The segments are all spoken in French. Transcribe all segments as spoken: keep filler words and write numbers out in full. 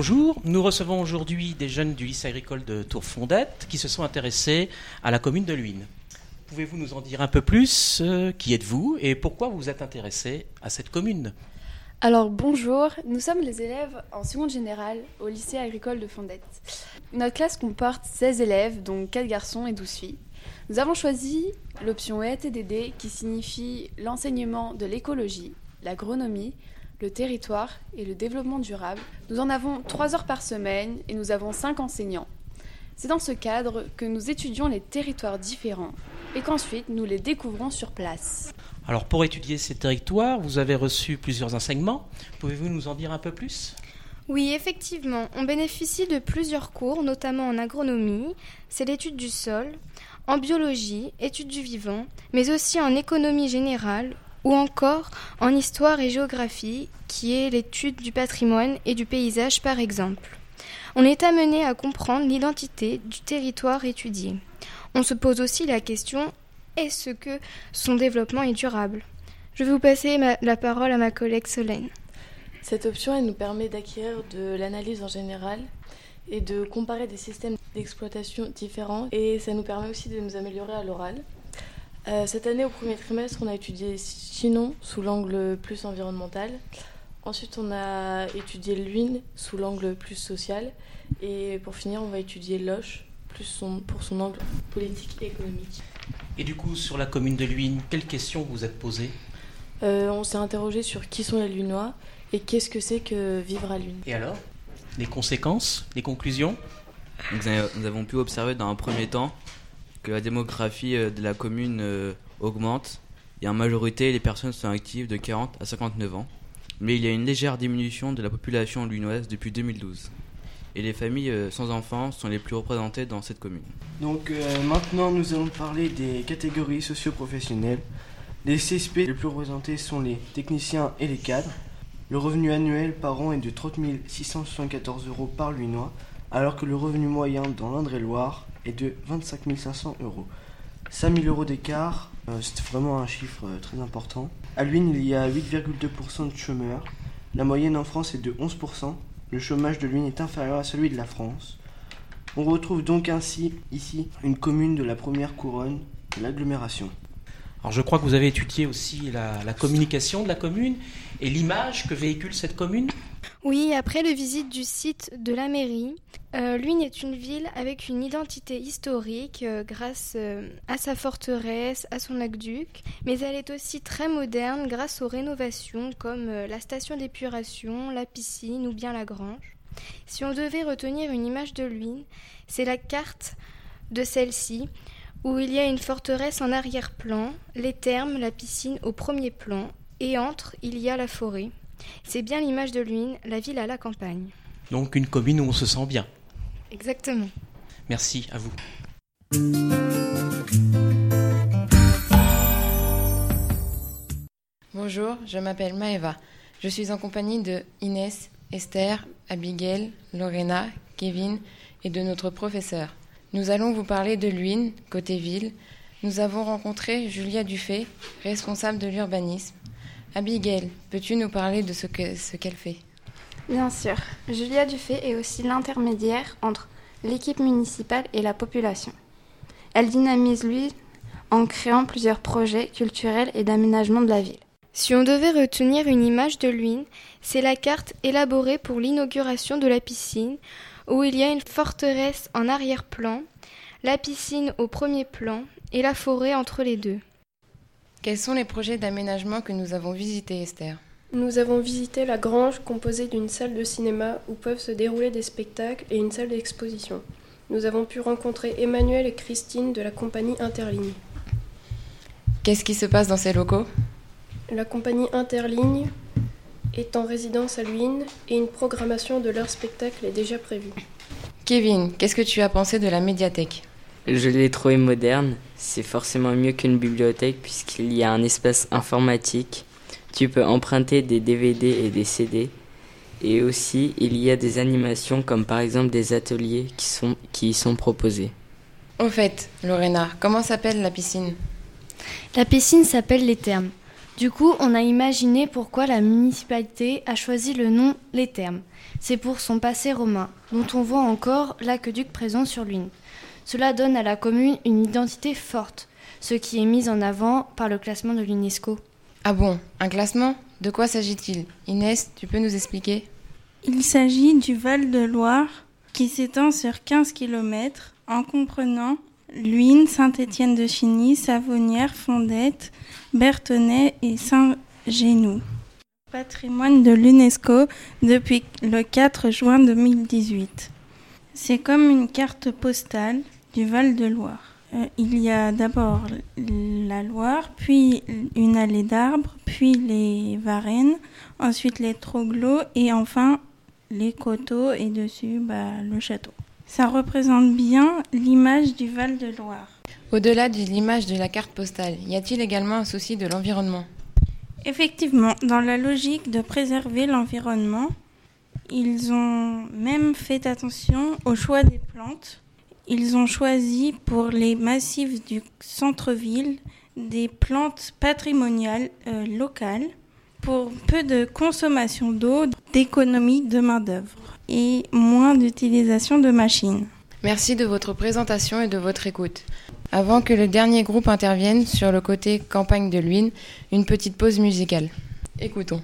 bonjour. Nous recevons aujourd'hui des jeunes du lycée agricole de Tourfondette qui se sont intéressés à la commune de Luynes. Pouvez-vous nous en dire un peu plus ? euh, Qui êtes-vous et pourquoi vous vous êtes intéressés à cette commune ? Alors bonjour, nous sommes les élèves en seconde générale au lycée agricole de Fondette. Notre classe comporte seize élèves, dont quatre garçons et douze filles. Nous avons choisi l'option E A T D D qui signifie l'enseignement de l'écologie, l'agronomie, le territoire et le développement durable. Nous en avons trois heures par semaine et nous avons cinq enseignants. C'est dans ce cadre que nous étudions les territoires différents et qu'ensuite nous les découvrons sur place. Alors pour étudier ces territoires, vous avez reçu plusieurs enseignements. Pouvez-vous nous en dire un peu plus ? Oui, effectivement, on bénéficie de plusieurs cours, notamment en agronomie, c'est l'étude du sol, en biologie, étude du vivant, mais aussi en économie générale ou encore en histoire et géographie, qui est l'étude du patrimoine et du paysage par exemple. On est amené à comprendre l'identité du territoire étudié. On se pose aussi la question, est-ce que son développement est durable ? Je vais vous passer ma, la parole à ma collègue Solène. Cette option, elle nous permet d'acquérir de l'analyse en général et de comparer des systèmes d'exploitation différents. Et ça nous permet aussi de nous améliorer à l'oral. Euh, cette année, au premier trimestre, on a étudié Chinon sous l'angle plus environnemental. Ensuite, on a étudié Luynes sous l'angle plus social. Et pour finir, on va étudier Loches plus son, pour son angle politique et économique. Et du coup, sur la commune de Luynes, quelles questions vous êtes posées ? euh, On s'est interrogé sur qui sont les Luynois et qu'est-ce que c'est que vivre à Luynes. Et alors ? Les conséquences ? Les conclusions ? Nous avons pu observer dans un premier temps que la démographie de la commune augmente et en majorité les personnes sont actives de quarante à cinquante-neuf ans. Mais il y a une légère diminution de la population luynoise depuis deux mille douze. Et les familles sans enfants sont les plus représentées dans cette commune. Donc euh, maintenant nous allons parler des catégories socio-professionnelles. Les C S P les plus représentés sont les techniciens et les cadres. Le revenu annuel par an est de trente mille six cent soixante-quatorze euros par Luynois, alors que le revenu moyen dans l'Indre-et-Loire est de vingt-cinq mille cinq cents euros. cinq mille euros d'écart, euh, c'est vraiment un chiffre euh, très important. À Luynes, il y a huit virgule deux pour cent de chômeurs. La moyenne en France est de onze pour cent. Le chômage de Luynes est inférieur à celui de la France. On retrouve donc ainsi ici une commune de la première couronne de l'agglomération. Alors je crois que vous avez étudié aussi la, la communication de la commune et l'image que véhicule cette commune. Oui, après la visite du site de la mairie, euh, Luynes est une ville avec une identité historique euh, grâce euh, à sa forteresse, à son aqueduc, mais elle est aussi très moderne grâce aux rénovations comme euh, la station d'épuration, la piscine ou bien la grange. Si on devait retenir une image de Luynes, c'est la carte de celle-ci, où il y a une forteresse en arrière-plan, les thermes, la piscine au premier plan, et entre, il y a la forêt. C'est bien l'image de Luynes, la ville à la campagne. Donc une commune où on se sent bien. Exactement. Merci à vous. Bonjour, je m'appelle Maëva. Je suis en compagnie de Inès, Esther, Abigail, Lorena, Kevin et de notre professeur. Nous allons vous parler de Luynes, côté ville. Nous avons rencontré Julia Dufay, responsable de l'urbanisme. Abigail, peux-tu nous parler de ce, que, ce qu'elle fait ? Bien sûr. Julia Dufay est aussi l'intermédiaire entre l'équipe municipale et la population. Elle dynamise Luynes en créant plusieurs projets culturels et d'aménagement de la ville. Si on devait retenir une image de Luynes, c'est la carte élaborée pour l'inauguration de la piscine, où il y a une forteresse en arrière-plan, la piscine au premier plan et la forêt entre les deux. Quels sont les projets d'aménagement que nous avons visités, Esther ? Nous avons visité la grange composée d'une salle de cinéma où peuvent se dérouler des spectacles et une salle d'exposition. Nous avons pu rencontrer Emmanuel et Christine de la compagnie Interligne. Qu'est-ce qui se passe dans ces locaux ? La compagnie Interligne est en résidence à Luynes et une programmation de leur spectacle est déjà prévue. Kevin, qu'est-ce que tu as pensé de la médiathèque ? Je l'ai trouvé moderne. C'est forcément mieux qu'une bibliothèque puisqu'il y a un espace informatique. Tu peux emprunter des D V D et des C D. Et aussi, il y a des animations comme par exemple des ateliers qui, sont, qui y sont proposés. Au fait, Lorena, comment s'appelle la piscine ? La piscine s'appelle les Thermes. Du coup, on a imaginé pourquoi la municipalité a choisi le nom Les Thermes. C'est pour son passé romain, dont on voit encore l'aqueduc présent sur l'Huisne. Cela donne à la commune une identité forte, ce qui est mis en avant par le classement de l'UNESCO. Ah bon, un classement ? De quoi s'agit-il ? Inès, tu peux nous expliquer ? Il s'agit du Val-de-Loire qui s'étend sur quinze kilomètres en comprenant l'Huisne, Saint-Étienne-de-Chigny, Savonnières, Fondette, Berthonnet et Saint-Génoux. Patrimoine de l'UNESCO depuis le quatre juin deux mille dix-huit. C'est comme une carte postale du Val-de-Loire. Euh, il y a d'abord la Loire, puis une allée d'arbres, puis les Varennes, ensuite les Troglots et enfin les coteaux et dessus bah, le château. Ça représente bien l'image du Val-de-Loire. Au-delà de l'image de la carte postale, y a-t-il également un souci de l'environnement ? Effectivement, dans la logique de préserver l'environnement, ils ont même fait attention au choix des plantes. Ils ont choisi pour les massifs du centre-ville des plantes patrimoniales euh, locales pour peu de consommation d'eau, d'économie de main-d'œuvre et moins d'utilisation de machines. Merci de votre présentation et de votre écoute. Avant que le dernier groupe intervienne sur le côté campagne de l'Huisne, une petite pause musicale. Écoutons.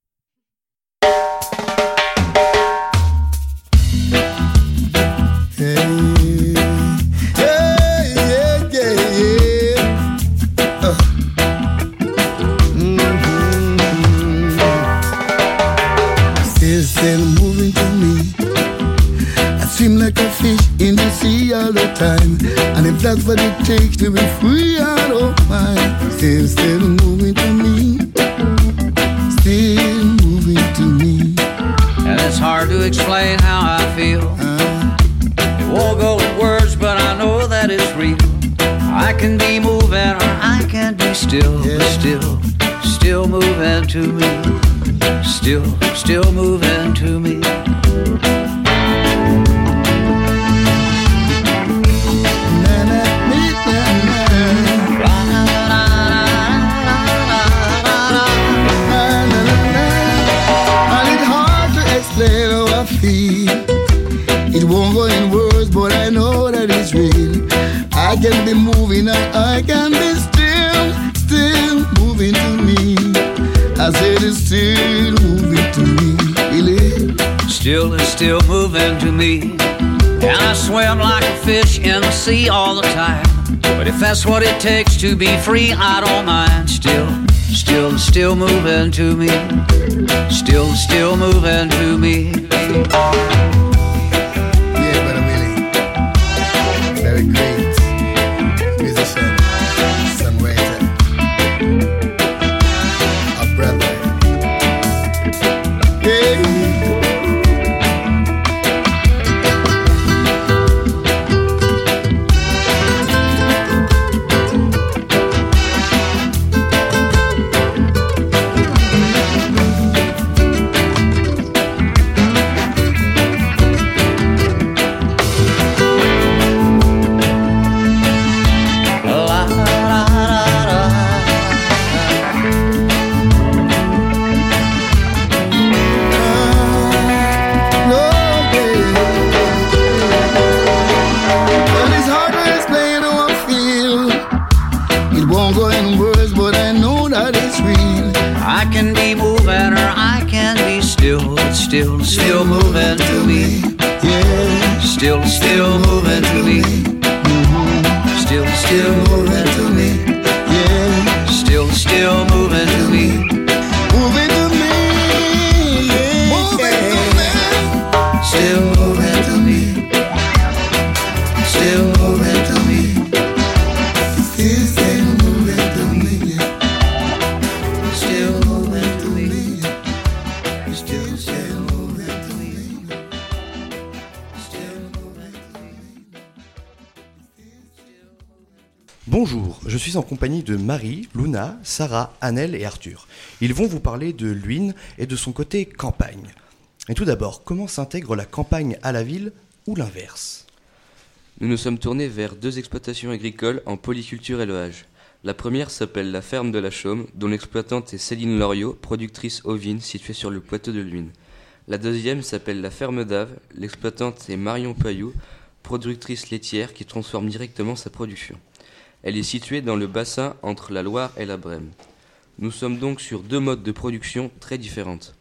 Hey, hey, yeah, yeah, yeah. Uh. Mm-hmm. Still, still moving to me. I seem like a fish in the sea all the time. And if that's what it takes to be free, I don't mind. Still, still moving to me. Still moving to me. And it's hard to explain how I feel. Uh, it won't go in words, but I know that it's real. I can be moving or I can be still, yeah. But still, still moving to me. Still, still moving to me. It won't go in words, but I know that it's real. I can be moving and I can be still, still moving to me. I said it's still moving to me, really. Still and still moving to me. And I swim like a fish in the sea all the time. But if that's what it takes to be free, I don't mind. Still, still, still moving to me. Still, still moving to me. Yeah, but I'm really very great musician, songwriter, a brother. Hey. Still, still moving to me. Yeah. Still, still moving to me. Mm-hmm. Still, still moving to me. Yeah. Still, still moving to me. Moving to me. Yeah. Moving to me. Still moving to me. Still moving to me. Still, still moving to me. Still moving to me. Still, still. Bonjour, je suis en compagnie de Marie, Luna, Sarah, Annelle et Arthur. Ils vont vous parler de l'Huisne et de son côté campagne. Et tout d'abord, comment s'intègre la campagne à la ville ou l'inverse ? Nous nous sommes tournés vers deux exploitations agricoles en polyculture élevage. La première s'appelle la ferme de la Chaume, dont l'exploitante est Céline Loriot, productrice ovine située sur le plateau de Luynes. La deuxième s'appelle la ferme d'Ave, l'exploitante est Marion Pailloux, productrice laitière qui transforme directement sa production. Elle est située dans le bassin entre la Loire et la Brème. Nous sommes donc sur deux modes de production très différentes.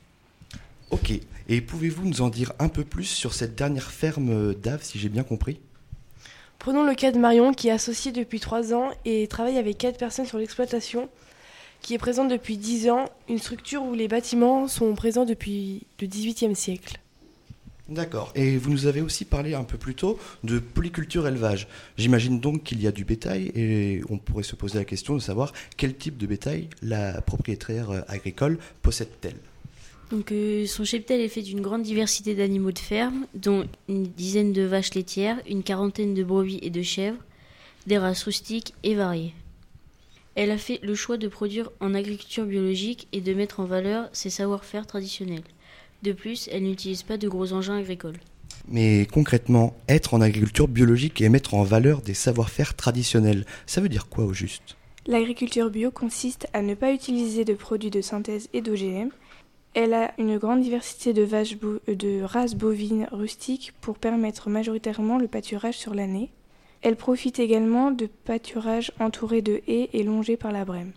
Ok, et pouvez-vous nous en dire un peu plus sur cette dernière ferme d'Ave, si j'ai bien compris ? Prenons le cas de Marion qui est associée depuis trois ans et travaille avec quatre personnes sur l'exploitation, qui est présente depuis dix ans, une structure où les bâtiments sont présents depuis le dix-huitième siècle. D'accord, et vous nous avez aussi parlé un peu plus tôt de polyculture élevage. J'imagine donc qu'il y a du bétail et on pourrait se poser la question de savoir quel type de bétail la propriétaire agricole possède-t-elle ? Donc, euh, son cheptel est fait d'une grande diversité d'animaux de ferme, dont une dizaine de vaches laitières, une quarantaine de brebis et de chèvres, des races rustiques et variées. Elle a fait le choix de produire en agriculture biologique et de mettre en valeur ses savoir-faire traditionnels. De plus, elle n'utilise pas de gros engins agricoles. Mais concrètement, être en agriculture biologique et mettre en valeur des savoir-faire traditionnels, ça veut dire quoi au juste ? L'agriculture bio consiste à ne pas utiliser de produits de synthèse et d'O G M. Elle a une grande diversité de, vaches bo- de races bovines rustiques pour permettre majoritairement le pâturage sur l'année. Elle profite également de pâturages entourés de haies et longés par la Brème.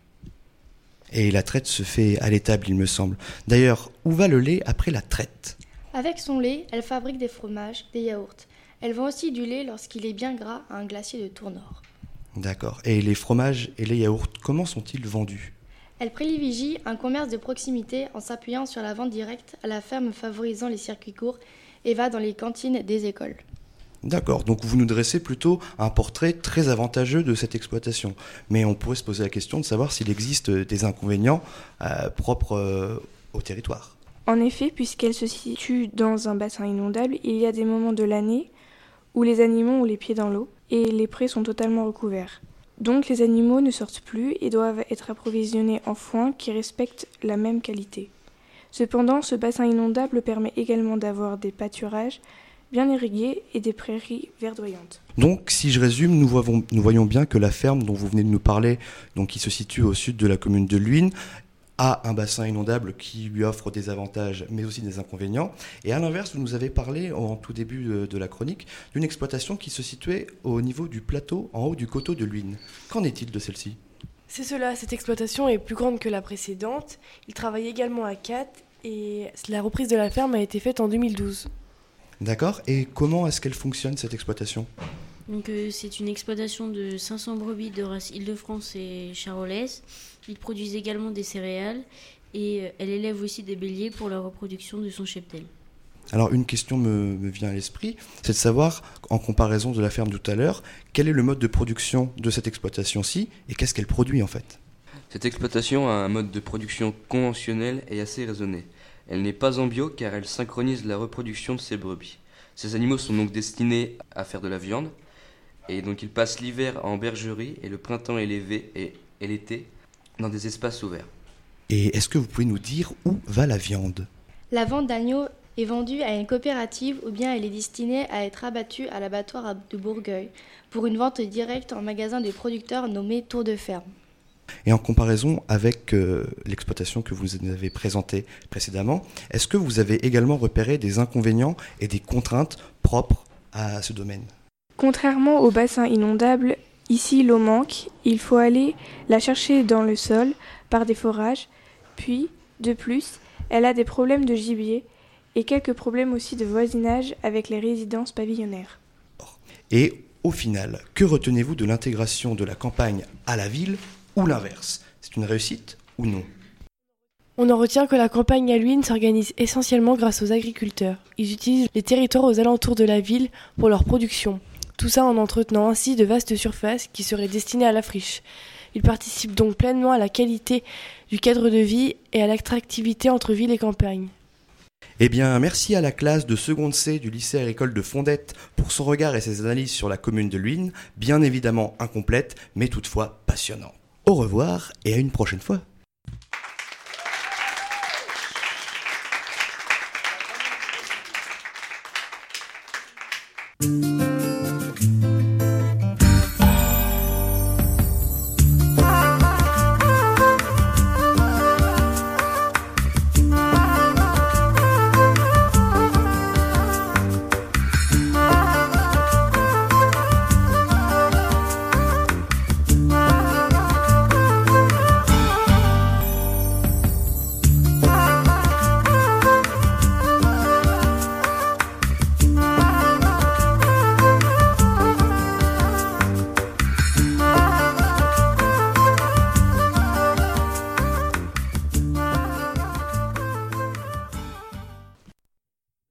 Et la traite se fait à l'étable, il me semble. D'ailleurs, où va le lait après la traite ? Avec son lait, elle fabrique des fromages, des yaourts. Elle vend aussi du lait lorsqu'il est bien gras à un glacier de Tournord. D'accord. Et les fromages et les yaourts, comment sont-ils vendus ? Elle privilégie un commerce de proximité en s'appuyant sur la vente directe à la ferme favorisant les circuits courts et va dans les cantines des écoles. D'accord, donc vous nous dressez plutôt un portrait très avantageux de cette exploitation. Mais on pourrait se poser la question de savoir s'il existe des inconvénients euh, propres euh, au territoire. En effet, puisqu'elle se situe dans un bassin inondable, il y a des moments de l'année où les animaux ont les pieds dans l'eau et les prés sont totalement recouverts. Donc les animaux ne sortent plus et doivent être approvisionnés en foin qui respectent la même qualité. Cependant, ce bassin inondable permet également d'avoir des pâturages bien irrigués et des prairies verdoyantes. Donc, si je résume, nous voyons, nous voyons bien que la ferme dont vous venez de nous parler, donc qui se situe au sud de la commune de Luynes, a un bassin inondable qui lui offre des avantages mais aussi des inconvénients. Et à l'inverse, vous nous avez parlé en tout début de, de la chronique d'une exploitation qui se situait au niveau du plateau en haut du coteau de Luynes. Qu'en est-il de celle-ci ? C'est cela, cette exploitation est plus grande que la précédente. Il travaille également à quatre et la reprise de la ferme a été faite en deux mille douze. D'accord, et comment est-ce qu'elle fonctionne cette exploitation ? Donc, euh, c'est une exploitation de cinq cents brebis de race Île-de-France et charolaise. Ils produisent également des céréales et euh, elle élève aussi des béliers pour la reproduction de son cheptel. Alors une question me, me vient à l'esprit, c'est de savoir, en comparaison de la ferme de tout à l'heure, quel est le mode de production de cette exploitation-ci et qu'est-ce qu'elle produit en fait ? Cette exploitation a un mode de production conventionnel et assez raisonné. Elle n'est pas en bio car elle synchronise la reproduction de ses brebis. Ces animaux sont donc destinés à faire de la viande et donc ils passent l'hiver en bergerie et le printemps élevé et, et l'été dans des espaces ouverts. Et est-ce que vous pouvez nous dire où va la viande ? La vente d'agneaux est vendue à une coopérative ou bien elle est destinée à être abattue à l'abattoir de Bourgueil pour une vente directe en magasin de producteurs nommé Tour de Ferme. Et en comparaison avec euh, l'exploitation que vous nous avez présentée précédemment, est-ce que vous avez également repéré des inconvénients et des contraintes propres à ce domaine ? Contrairement au bassin inondable, ici l'eau manque, il faut aller la chercher dans le sol par des forages, puis, de plus, elle a des problèmes de gibier et quelques problèmes aussi de voisinage avec les résidences pavillonnaires. Et au final, que retenez-vous de l'intégration de la campagne à la ville ou l'inverse ? C'est une réussite ou non ? On en retient que la campagne à Luynes s'organise essentiellement grâce aux agriculteurs. Ils utilisent les territoires aux alentours de la ville pour leur production. Tout ça en entretenant ainsi de vastes surfaces qui seraient destinées à la friche. Ils participent donc pleinement à la qualité du cadre de vie et à l'attractivité entre ville et campagne. Eh bien, merci à la classe de seconde C du lycée agricole de Fondette pour son regard et ses analyses sur la commune de Luynes, bien évidemment incomplètes, mais toutefois passionnantes. Au revoir et à une prochaine fois.